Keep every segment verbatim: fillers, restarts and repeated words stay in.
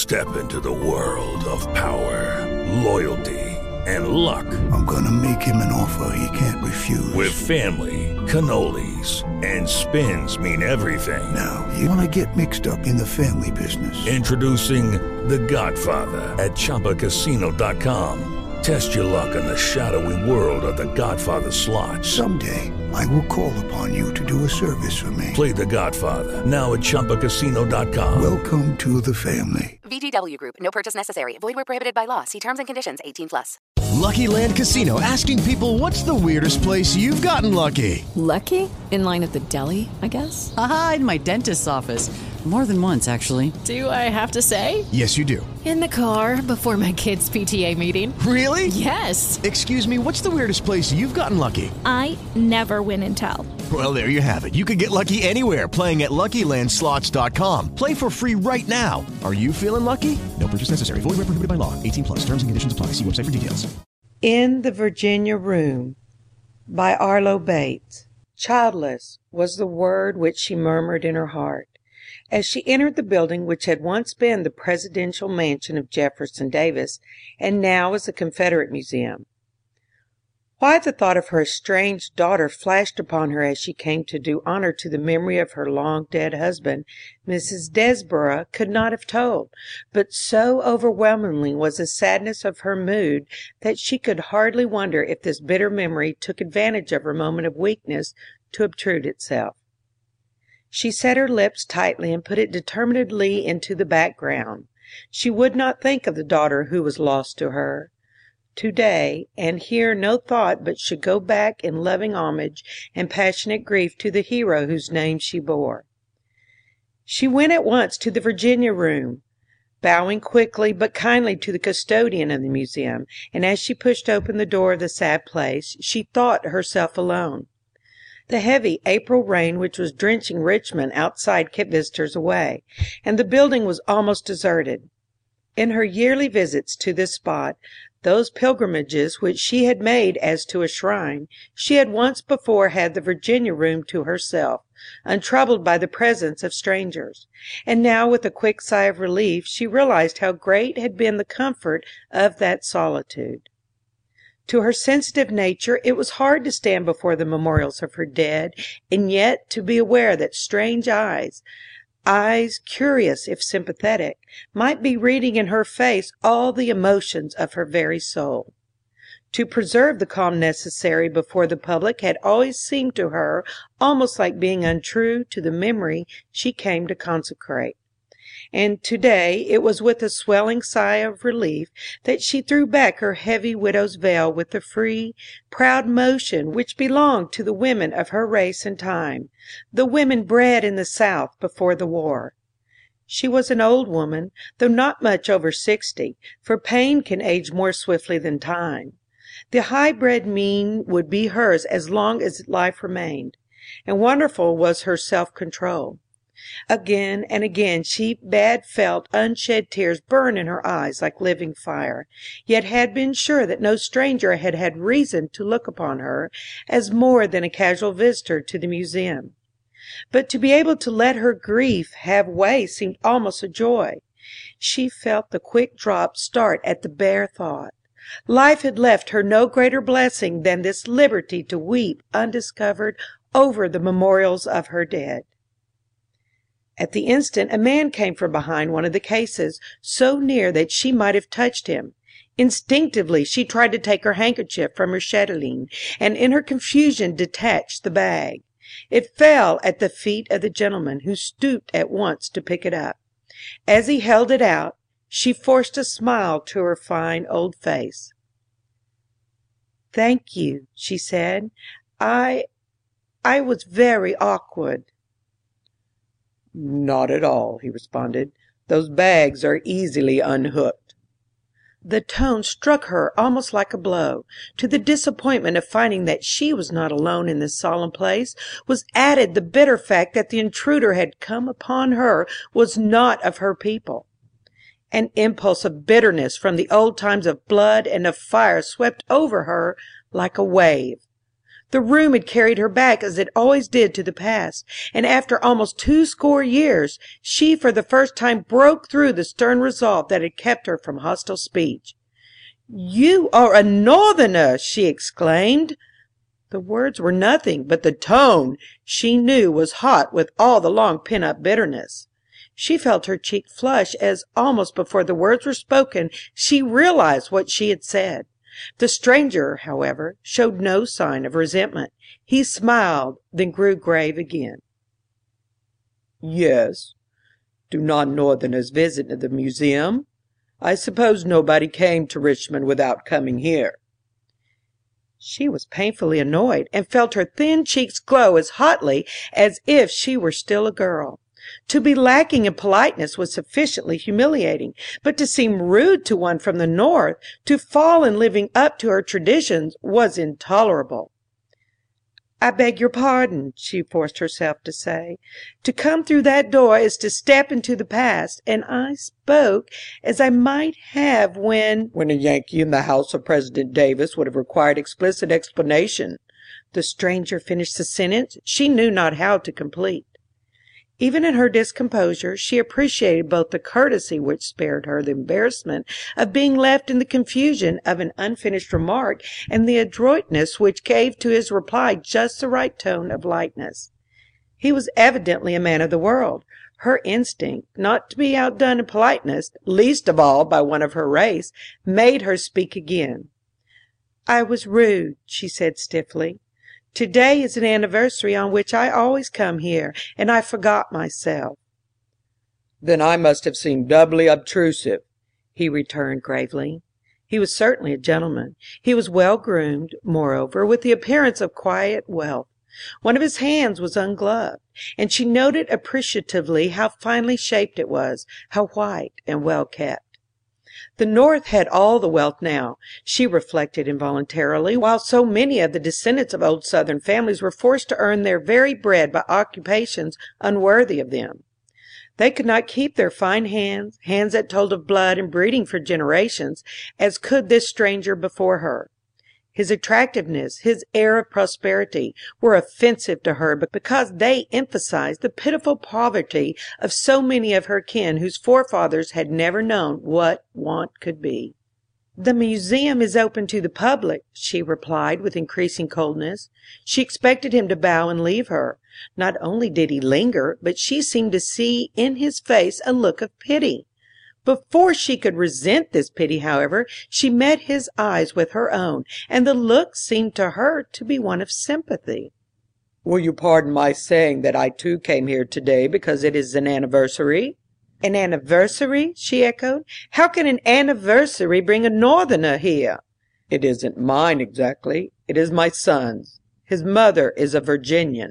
Step into the world of power, loyalty, and luck. I'm gonna make him an offer he can't refuse. With family, cannolis, and spins mean everything. Now, you wanna get mixed up in the family business. Introducing The Godfather at Chumba Casino dot com. Test your luck in the shadowy world of The Godfather slot. Someday, I will call upon you to do a service for me. Play The Godfather, now at Chumba Casino dot com. Welcome to the family. V G W Group. No purchase necessary. Void where prohibited by law. See terms and conditions. eighteen plus. Lucky Land Casino, asking people, what's the weirdest place you've gotten lucky? Lucky? In line at the deli, I guess? Aha, in my dentist's office. More than once, actually. Do I have to say? Yes, you do. In the car before my kids' P T A meeting. Really? Yes. Excuse me, what's the weirdest place you've gotten lucky? I never win and tell. Well, there you have it. You can get lucky anywhere, playing at Lucky Land Slots dot com. Play for free right now. Are you feeling lucky? No purchase necessary. Void where prohibited by law. eighteen plus. Terms and conditions apply. See website for details. In the Virginia Room by Arlo Bates. Childless was the word which she murmured in her heart as she entered the building which had once been the presidential mansion of Jefferson Davis and now is the Confederate Museum. Why the thought of her estranged daughter flashed upon her as she came to do honor to the memory of her long-dead husband, Missus Desborough could not have told, but so overwhelmingly was the sadness of her mood that she could hardly wonder if this bitter memory took advantage of her moment of weakness to obtrude itself. She set her lips tightly and put it determinedly into the background. She would not think of the daughter who was lost to her to-day, and here no thought but should go back in loving homage and passionate grief to the hero whose name she bore. She went at once to the Virginia Room, bowing quickly but kindly to the custodian of the museum, and as she pushed open the door of the sad place, she thought herself alone. The heavy April rain which was drenching Richmond outside kept visitors away, and the building was almost deserted. In her yearly visits to this spot, those pilgrimages which she had made as to a shrine, she had once before had the Virginia Room to herself, untroubled by the presence of strangers, and now with a quick sigh of relief she realized how great had been the comfort of that solitude. To her sensitive nature it was hard to stand before the memorials of her dead, and yet to be aware that strange eyes, eyes curious if sympathetic, might be reading in her face all the emotions of her very soul. To preserve the calm necessary before the public had always seemed to her almost like being untrue to the memory she came to consecrate. And to-day it was with a swelling sigh of relief that she threw back her heavy widow's veil with the free, proud motion which belonged to the women of her race and time, the women bred in the South before the war. She was an old woman, though not much over sixty, for pain can age more swiftly than time. The high-bred mien would be hers as long as life remained, and wonderful was her self-control. Again and again she bad felt unshed tears burn in her eyes like living fire, yet had been sure that no stranger had had reason to look upon her as more than a casual visitor to the museum. But to be able to let her grief have way seemed almost a joy. She felt the quick drop start at the bare thought. Life had left her no greater blessing than this liberty to weep undiscovered over the memorials of her dead. At the instant a man came from behind one of the cases, so near that she might have touched him. Instinctively she tried to take her handkerchief from her chatelaine, and in her confusion detached the bag. It fell at the feet of the gentleman, who stooped at once to pick it up. As he held it out, she forced a smile to her fine old face. "Thank you," she said. I I was very awkward." "Not at all," he responded. "Those bags are easily unhooked." The tone struck her almost like a blow. To the disappointment of finding that she was not alone in this solemn place was added the bitter fact that the intruder had come upon her was not of her people. An impulse of bitterness from the old times of blood and of fire swept over her like a wave. The room had carried her back as it always did to the past, and after almost two score years, she for the first time broke through the stern resolve that had kept her from hostile speech. "You are a Northerner!" she exclaimed. The words were nothing, but the tone, she knew, was hot with all the long pent-up bitterness. She felt her cheek flush as, almost before the words were spoken, she realized what she had said. The stranger, however, showed no sign of resentment. He smiled, then grew grave again. "Yes. Do not Northerners visit the museum? I suppose nobody came to Richmond without coming here." She was painfully annoyed, and felt her thin cheeks glow as hotly as if she were still a girl. To be lacking in politeness was sufficiently humiliating, but to seem rude to one from the North, to fall in living up to her traditions, was intolerable. "I beg your pardon," she forced herself to say. "To come through that door is to step into the past, and I spoke as I might have when—" "When a Yankee in the house of President Davis would have required explicit explanation." The stranger finished the sentence she knew not how to complete. Even in her discomposure, she appreciated both the courtesy which spared her the embarrassment of being left in the confusion of an unfinished remark, and the adroitness which gave to his reply just the right tone of lightness. He was evidently a man of the world. Her instinct, not to be outdone in politeness, least of all by one of her race, made her speak again. "I was rude," she said stiffly. "Today is an anniversary on which I always come here, and I forgot myself." "Then I must have seemed doubly obtrusive," he returned gravely. He was certainly a gentleman. He was well groomed, moreover, with the appearance of quiet wealth. One of his hands was ungloved, and she noted appreciatively how finely shaped it was, how white and well kept. The North had all the wealth now, she reflected involuntarily, while so many of the descendants of old Southern families were forced to earn their very bread by occupations unworthy of them. They could not keep their fine hands, hands that told of blood and breeding for generations, as could this stranger before her. His attractiveness, his air of prosperity, were offensive to her because they emphasized the pitiful poverty of so many of her kin whose forefathers had never known what want could be. "The museum is open to the public," she replied with increasing coldness. She expected him to bow and leave her. Not only did he linger, but she seemed to see in his face a look of pity. Before she could resent this pity, however, she met his eyes with her own, and the look seemed to her to be one of sympathy. "Will you pardon my saying that I too came here today because it is an anniversary?" "An anniversary?" she echoed. "How can an anniversary bring a Northerner here?" "It isn't mine exactly. It is my son's. His mother is a Virginian."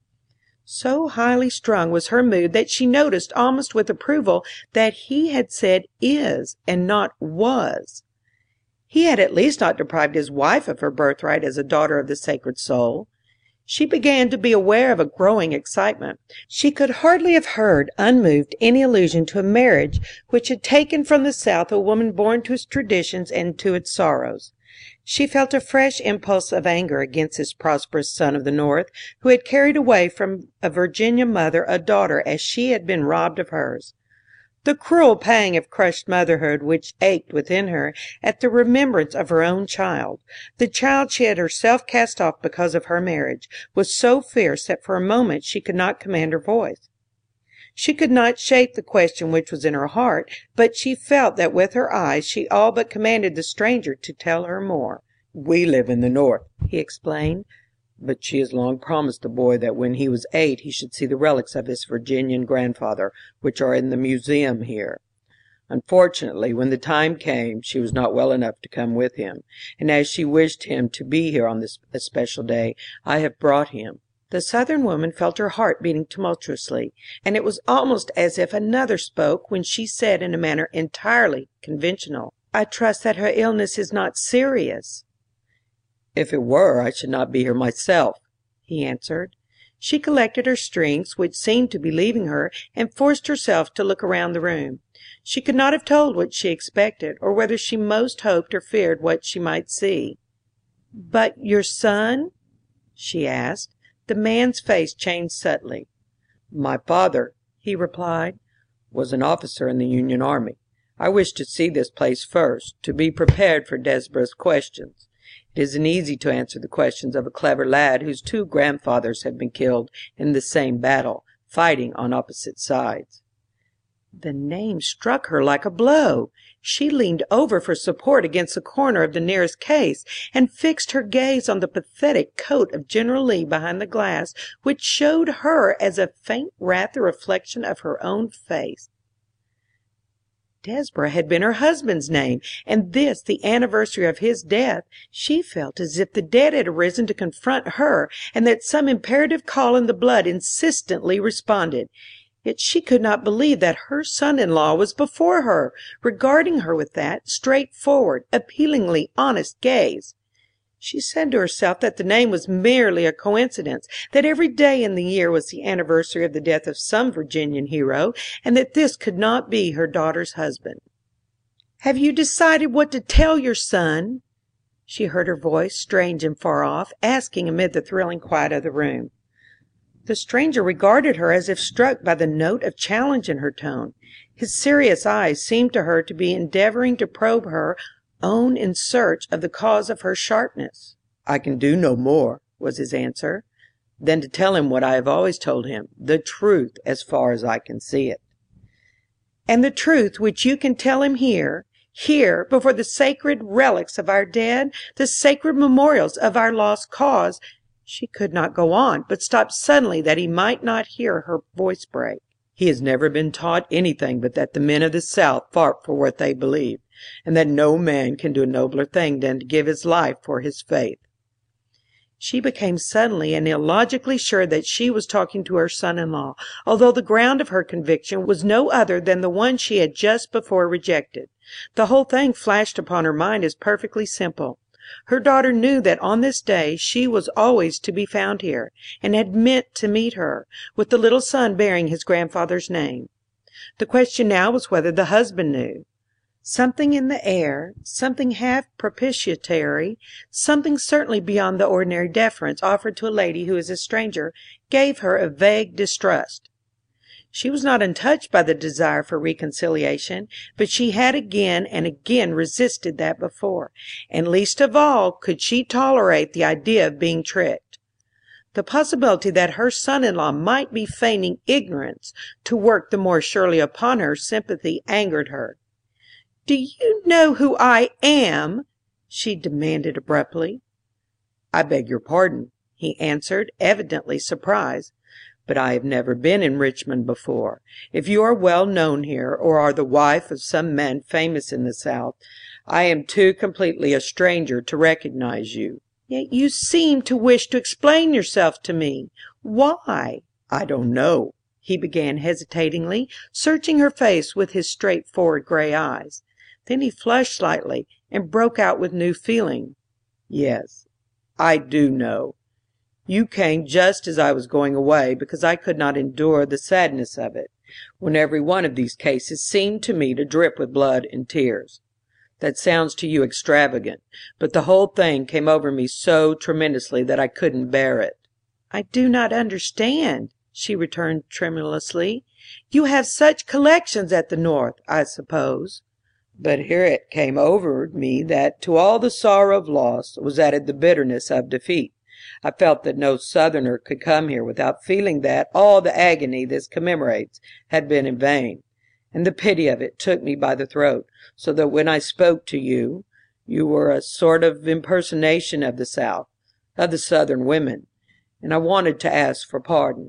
So highly strung was her mood that she noticed almost with approval that he had said is and not was. He had at least not deprived his wife of her birthright as a daughter of the Sacred Soul. She began to be aware of a growing excitement. She could hardly have heard unmoved any allusion to a marriage which had taken from the South a woman born to its traditions and to its sorrows. She felt a fresh impulse of anger against this prosperous son of the North, who had carried away from a Virginia mother a daughter as she had been robbed of hers. The cruel pang of crushed motherhood which ached within her at the remembrance of her own child, the child she had herself cast off because of her marriage, was so fierce that for a moment she could not command her voice. She could not shape the question which was in her heart, but she felt that with her eyes she all but commanded the stranger to tell her more. "We live in the North," he explained, "but she has long promised the boy that when he was eight he should see the relics of his Virginian grandfather, which are in the museum here. Unfortunately, when the time came, she was not well enough to come with him, and as she wished him to be here on this especial day, I have brought him." The Southern woman felt her heart beating tumultuously, and it was almost as if another spoke when she said in a manner entirely conventional, "I trust that her illness is not serious." "If it were, I should not be here myself," he answered. She collected her strength, which seemed to be leaving her, and forced herself to look around the room. She could not have told what she expected, or whether she most hoped or feared what she might see. "But your son?" she asked. The man's face changed subtly. "My father," he replied, "was an officer in the Union Army. I wished to see this place first, to be prepared for Desborough's questions. It isn't easy to answer the questions of a clever lad whose two grandfathers have been killed in the same battle, fighting on opposite sides." The name struck her like a blow. She leaned over for support against the corner of the nearest case, and fixed her gaze on the pathetic coat of General Lee behind the glass, which showed her as a faint wrath the reflection of her own face. Desborough had been her husband's name, and this the anniversary of his death. She felt as if the dead had arisen to confront her, and that some imperative call in the blood insistently responded. Yet she could not believe that her son-in-law was before her, regarding her with that straightforward, appealingly honest gaze. She said to herself that the name was merely a coincidence, that every day in the year was the anniversary of the death of some Virginian hero, and that this could not be her daughter's husband. "Have you decided what to tell your son?" she heard her voice, strange and far off, asking amid the thrilling quiet of the room. The stranger regarded her as if struck by the note of challenge in her tone. His serious eyes seemed to her to be endeavoring to probe her own in search of the cause of her sharpness. "I can do no more," was his answer, "than to tell him what I have always told him, the truth as far as I can see it." "And the truth which you can tell him here, here, before the sacred relics of our dead, the sacred memorials of our lost cause—" She could not go on, but stopped suddenly that he might not hear her voice break. "He has never been taught anything but that the men of the South fought for what they believed, and that no man can do a nobler thing than to give his life for his faith." She became suddenly and illogically sure that she was talking to her son-in-law, although the ground of her conviction was no other than the one she had just before rejected. The whole thing flashed upon her mind as perfectly simple. Her daughter knew that on this day she was always to be found here, and had meant to meet her, with the little son bearing his grandfather's name. The question now was whether the husband knew. Something in the air, something half propitiatory, something certainly beyond the ordinary deference offered to a lady who is a stranger, gave her a vague distrust. She was not untouched by the desire for reconciliation, but she had again and again resisted that before, and least of all could she tolerate the idea of being tricked. The possibility that her son-in-law might be feigning ignorance to work the more surely upon her sympathy angered her. "Do you know who I am?" she demanded abruptly. "I beg your pardon," he answered, evidently surprised, "but I have never been in Richmond before. If you are well known here, or are the wife of some man famous in the South, I am too completely a stranger to recognize you." "Yet you seem to wish to explain yourself to me. Why?" "I don't know," he began hesitatingly, searching her face with his straightforward gray eyes. Then he flushed slightly, and broke out with new feeling. "Yes, I do know. You came just as I was going away, because I could not endure the sadness of it, when every one of these cases seemed to me to drip with blood and tears. That sounds to you extravagant, but the whole thing came over me so tremendously that I couldn't bear it." "I do not understand," she returned tremulously. "You have such collections at the North, I suppose." "But here it came over me that to all the sorrow of loss was added the bitterness of defeat. I felt that no Southerner could come here without feeling that all the agony this commemorates had been in vain, and the pity of it took me by the throat, so that when I spoke to you, you were a sort of impersonation of the South, of the Southern women, and I wanted to ask for pardon."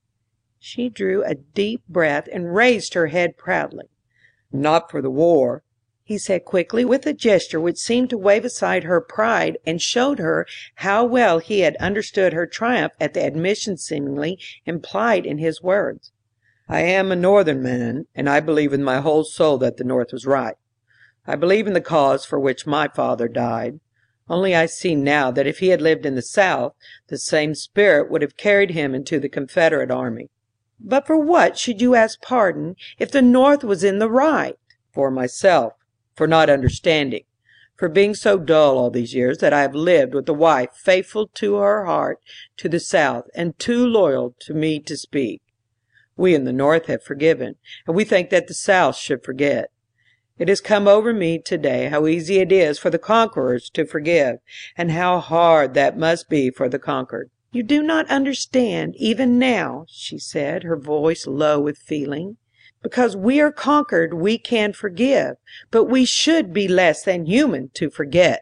She drew a deep breath and raised her head proudly. "Not for the war," he said quickly, with a gesture which seemed to wave aside her pride and showed her how well he had understood her triumph at the admission seemingly implied in his words. "I am a Northern man, and I believe with my whole soul that the North was right. I believe in the cause for which my father died. Only I see now that if he had lived in the South, the same spirit would have carried him into the Confederate army." "But for what should you ask pardon if the North was in the right?" "For myself, for not understanding, for being so dull all these years that I have lived with a wife faithful to her heart to the South and too loyal to me to speak. We in the North have forgiven, and we think that the South should forget. It has come over me today how easy it is for the conquerors to forgive, and how hard that must be for the conquered. You do not understand, even now, she said, her voice low with feeling. Because we are conquered, we can forgive, but we should be less than human to forget.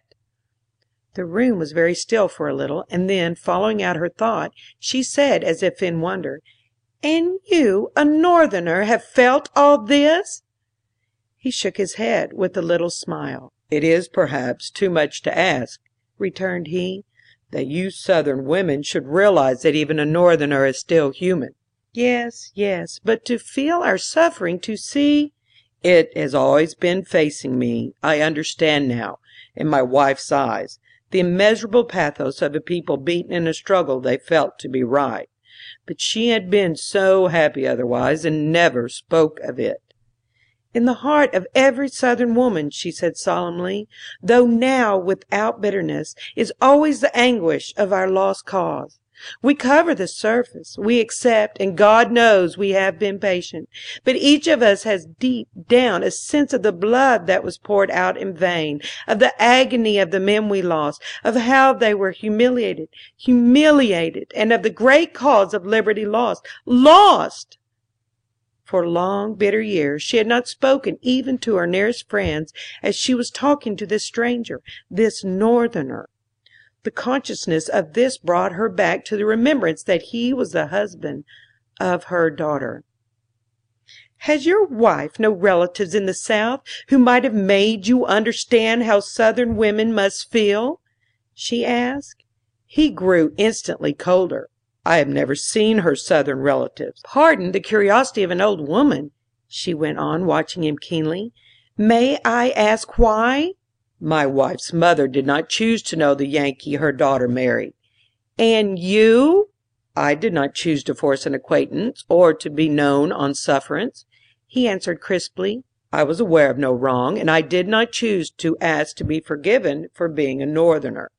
The room was very still for a little, and then, following out her thought, she said, as if in wonder, "And you, a Northerner, have felt all this?" He shook his head with a little smile. "It is perhaps too much to ask," returned he, "that you Southern women should realize that even a Northerner is still human." "Yes, yes, but to feel our suffering, to see—" "It has always been facing me. I understand now, in my wife's eyes, the immeasurable pathos of a people beaten in a struggle they felt to be right. But she had been so happy otherwise, and never spoke of it." "In the heart of every Southern woman," she said solemnly, "though now without bitterness, is always the anguish of our lost cause. We cover the surface, we accept, and God knows we have been patient, but each of us has deep down a sense of the blood that was poured out in vain, of the agony of the men we lost, of how they were humiliated, humiliated, and of the great cause of liberty lost, lost!" For long, bitter years she had not spoken even to her nearest friends as she was talking to this stranger, this Northerner. The consciousness of this brought her back to the remembrance that he was the husband of her daughter. "Has your wife no relatives in the South who might have made you understand how Southern women must feel?" she asked. He grew instantly colder. "I have never seen her Southern relatives." "Pardon the curiosity of an old woman," she went on, watching him keenly. "May I ask why?" "My wife's mother did not choose to know the Yankee her daughter married." "And you?" "I did not choose to force an acquaintance, or to be known on sufferance," he answered crisply. "I was aware of no wrong, and I did not choose to ask to be forgiven for being a Northerner."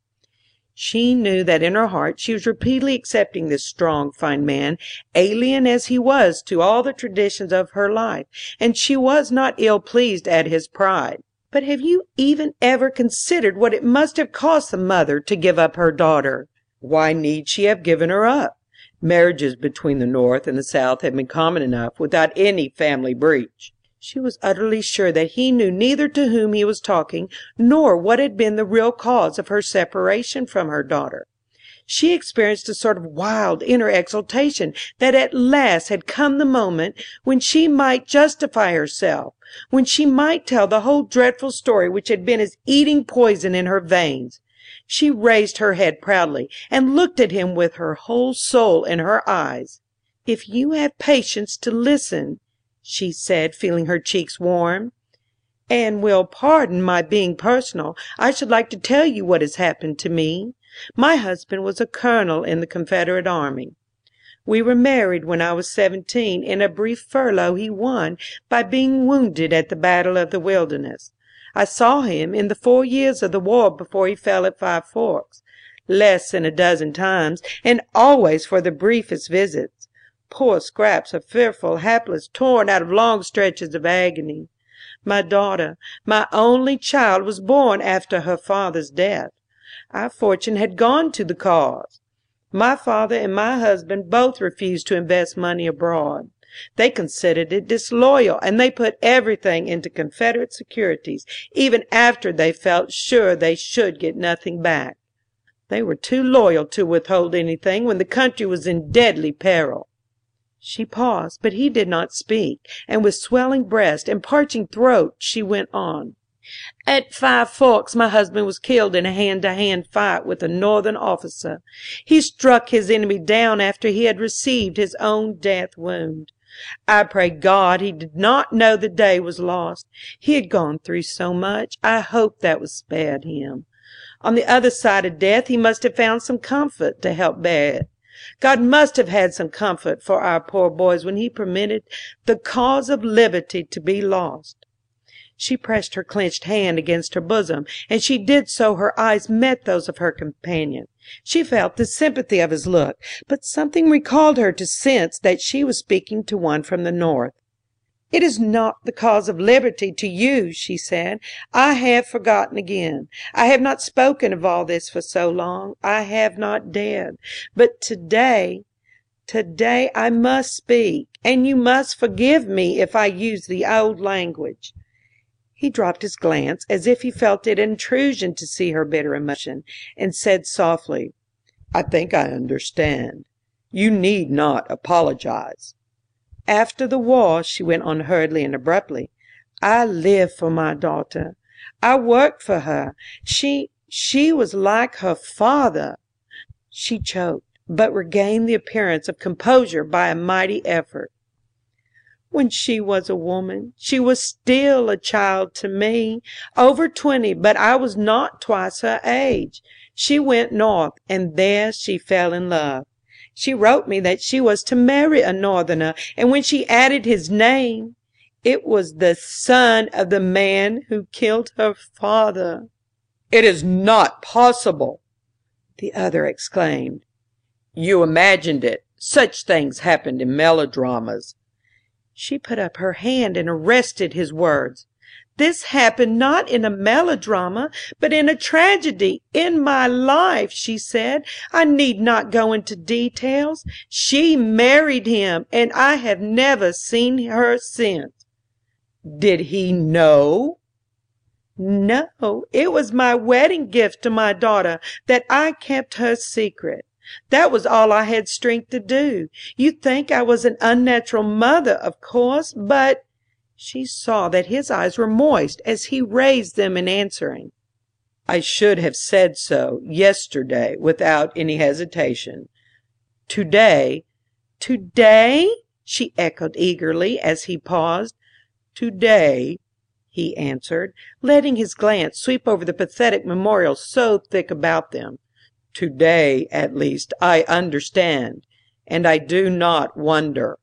She knew that in her heart she was repeatedly accepting this strong, fine man, alien as he was to all the traditions of her life, and she was not ill pleased at his pride. "But have you even ever considered what it must have cost the mother to give up her daughter?" "Why need she have given her up? Marriages between the North and the South have been common enough without any family breach." She was utterly sure that he knew neither to whom he was talking, nor what had been the real cause of her separation from her daughter. She experienced a sort of wild inner exultation that at last had come the moment when she might justify herself, when she might tell the whole dreadful story which had been as eating poison in her veins. She raised her head proudly, and looked at him with her whole soul in her eyes. "If you have patience to listen," she said, feeling her cheeks warm, "and will pardon my being personal, I should like to tell you what has happened to me. My husband was a colonel in the Confederate Army. We were married when I was seventeen in a brief furlough he won by being wounded at the Battle of the Wilderness. I saw him in the four years of the war before he fell at Five Forks, less than a dozen times, and always for the briefest visits. Poor scraps of fearful, hapless, torn out of long stretches of agony. My daughter, my only child, was born after her father's death. Our fortune had gone to the cause. My father and my husband both refused to invest money abroad. They considered it disloyal, and they put everything into Confederate securities, even after they felt sure they should get nothing back. They were too loyal to withhold anything when the country was in deadly peril." She paused, but he did not speak, and with swelling breast and parching throat she went on. "At Five Forks my husband was killed in a hand-to-hand fight with a Northern officer. He struck his enemy down after he had received his own death wound. I pray God he did not know the day was lost. He had gone through so much, I hope that was spared him. On the other side of death he must have found some comfort to help bear it. God must have had some comfort for our poor boys when he permitted the cause of liberty to be lost." She pressed her clenched hand against her bosom, and she did so her eyes met those of her companion. She felt the sympathy of his look, but something recalled her to sense that she was speaking to one from the North. "It is not the cause of liberty to you," she said. "I have forgotten again. I have not spoken of all this for so long. I have not dared. But today, today I must speak, and you must forgive me if I use the old language." He dropped his glance as if he felt it an intrusion to see her bitter emotion, and said softly, "I think I understand. You need not apologize." "After the war," she went on hurriedly and abruptly, "I lived for my daughter. I worked for her. She she was like her father." She choked, but regained the appearance of composure by a mighty effort. "When she was a woman, she was still a child to me, over twenty, but I was not twice her age. She went north, and there she fell in love. She wrote me that she was to marry a Northerner, and when she added his name, it was the son of the man who killed her father." "It is not possible!" the other exclaimed. "You imagined it. Such things happened in melodramas." She put up her hand and arrested his words. "This happened not in a melodrama, but in a tragedy, in my life," she said. "I need not go into details. She married him, and I have never seen her since." "Did he know?" "No, it was my wedding gift to my daughter that I kept her secret. That was all I had strength to do. You'd think I was an unnatural mother, of course, but—" She saw that his eyes were moist as he raised them in answering. "I should have said so yesterday without any hesitation. Today—" "Today?" she echoed eagerly as he paused. "Today," he answered, letting his glance sweep over the pathetic memorial so thick about them. "Today, at least, I understand, and I do not wonder."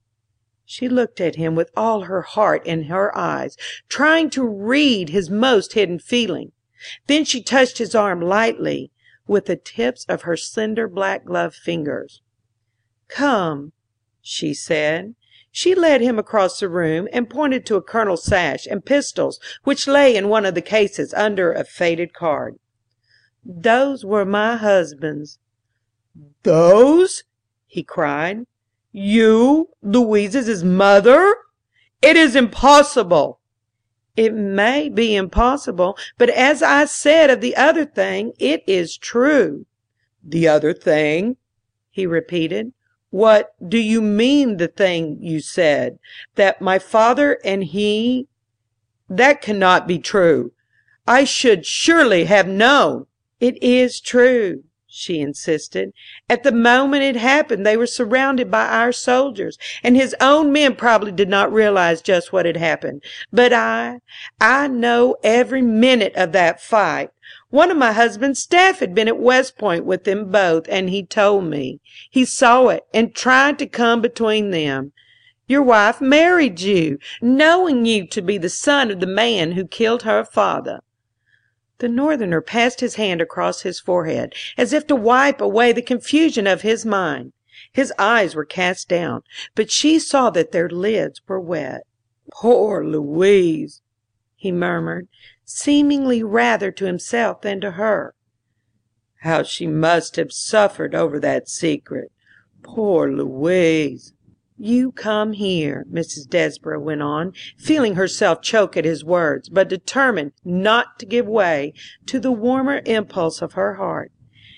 She looked at him with all her heart in her eyes, trying to read his most hidden feeling. Then she touched his arm lightly with the tips of her slender black gloved fingers. "Come," she said. She led him across the room and pointed to a colonel's sash and pistols which lay in one of the cases under a faded card. "Those were my husband's." "Those?" he cried. "You, Louise's mother? It is impossible!" "It may be impossible, but as I said of the other thing, it is true." "The other thing?" he repeated. "What do you mean, the thing you said? That my father and he— That cannot be true. I should surely have known." "It is true," she insisted. "At the moment it happened they were surrounded by our soldiers, and his own men probably did not realize just what had happened. But I, I know every minute of that fight. One of my husband's staff had been at West Point with them both, and he told me. He saw it and tried to come between them. Your wife married you, knowing you to be the son of the man who killed her father." The Northerner passed his hand across his forehead, as if to wipe away the confusion of his mind. His eyes were cast down, but she saw that their lids were wet. "Poor Louise," he murmured, seemingly rather to himself than to her. "How she must have suffered over that secret. Poor Louise." "You come here," Missus Desborough went on, feeling herself choke at his words, but determined not to give way to the warmer impulse of her heart.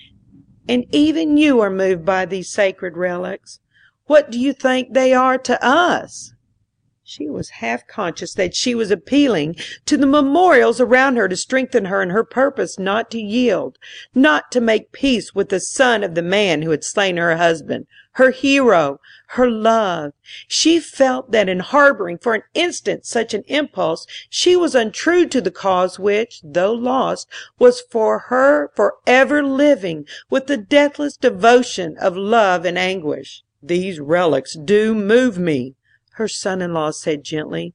"And even you are moved by these sacred relics. What do you think they are to us?" She was half conscious that she was appealing to the memorials around her to strengthen her in her purpose not to yield, not to make peace with the son of the man who had slain her husband, her hero, her love. She felt that in harboring for an instant such an impulse, she was untrue to the cause which, though lost, was for her forever living with the deathless devotion of love and anguish. "These relics do move me," her son-in-law said gently.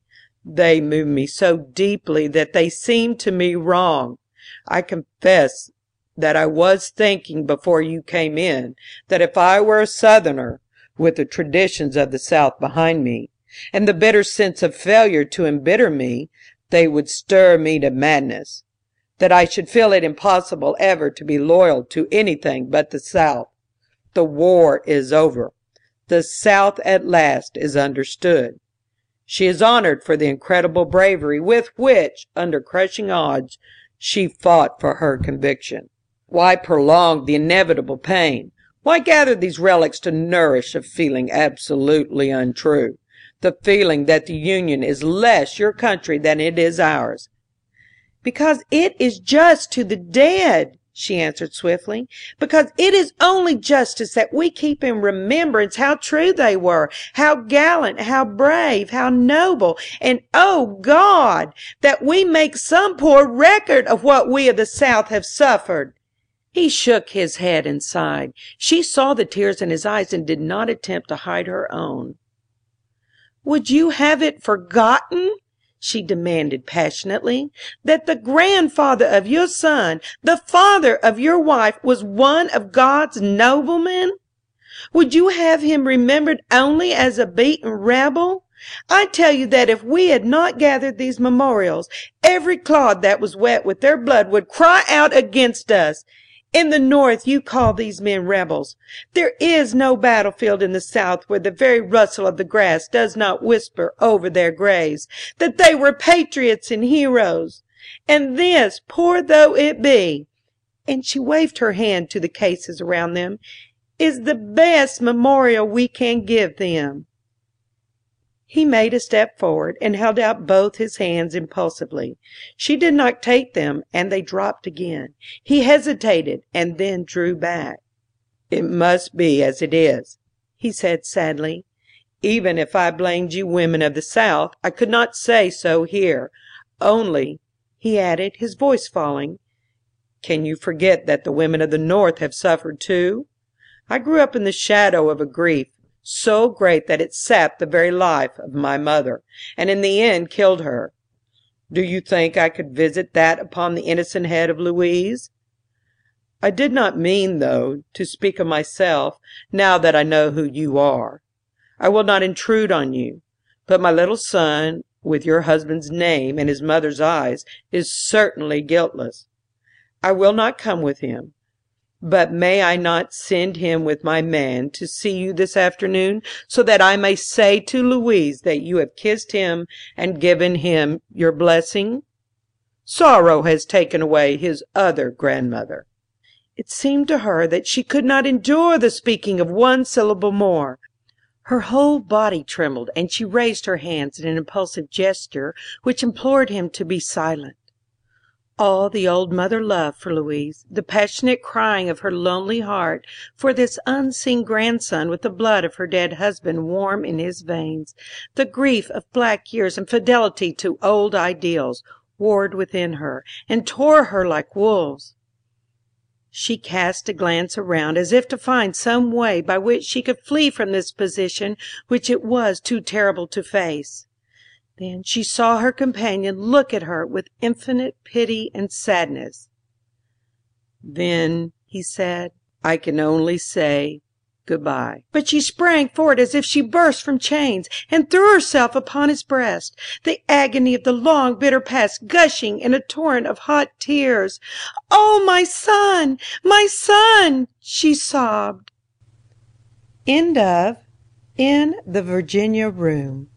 They move me so deeply that they seem to me wrong. I confess that I was thinking before you came in that if I were a Southerner, with the traditions of the South behind me, and the bitter sense of failure to embitter me, they would stir me to madness, that I should feel it impossible ever to be loyal to anything but the South. The war is over. The South at last is understood. She is honored for the incredible bravery with which, under crushing odds, she fought for her conviction. Why prolong the inevitable pain? Why gather these relics to nourish a feeling absolutely untrue? The feeling that the Union is less your country than it is ours. Because it is just to the dead, she answered swiftly. Because it is only justice that we keep in remembrance how true they were, how gallant, how brave, how noble, and oh God, that we make some poor record of what we of the South have suffered. He shook his head and sighed. She saw the tears in his eyes and did not attempt to hide her own. Would you have it forgotten, she demanded passionately, that the grandfather of your son, the father of your wife, was one of God's noblemen? Would you have him remembered only as a beaten rebel? I tell you that if we had not gathered these memorials, every clod that was wet with their blood would cry out against us. In the North you call these men rebels. There is no battlefield in the South where the very rustle of the grass does not whisper over their graves that they were patriots and heroes. And this, poor though it be, and she waved her hand to the cases around them, is the best memorial we can give them. He made a step forward and held out both his hands impulsively. She did not take them, and they dropped again. He hesitated and then drew back. It must be as it is, he said sadly. Even if I blamed you women of the South, I could not say so here. Only, he added, his voice falling, can you forget that the women of the North have suffered too? I grew up in the shadow of a grief so great that it sapped the very life of my mother, and in the end killed her. Do you think I could visit that upon the innocent head of Louise? I did not mean, though, to speak of myself, now that I know who you are. I will not intrude on you, but my little son, with your husband's name and his mother's eyes, is certainly guiltless. I will not come with him. But may I not send him with my man to see you this afternoon, so that I may say to Louise that you have kissed him and given him your blessing? Sorrow has taken away his other grandmother. It seemed to her that she could not endure the speaking of one syllable more. Her whole body trembled, and she raised her hands in an impulsive gesture which implored him to be silent. All the old mother love for Louise, the passionate crying of her lonely heart for this unseen grandson with the blood of her dead husband warm in his veins, the grief of black years and fidelity to old ideals, warred within her and tore her like wolves. She cast a glance around as if to find some way by which she could flee from this position which it was too terrible to face. Then she saw her companion look at her with infinite pity and sadness. Then, he said, I can only say good-bye. But she sprang forward as if she burst from chains, and threw herself upon his breast, the agony of the long, bitter past gushing in a torrent of hot tears. "Oh, my son, my son!" she sobbed. End of In the Virginia Room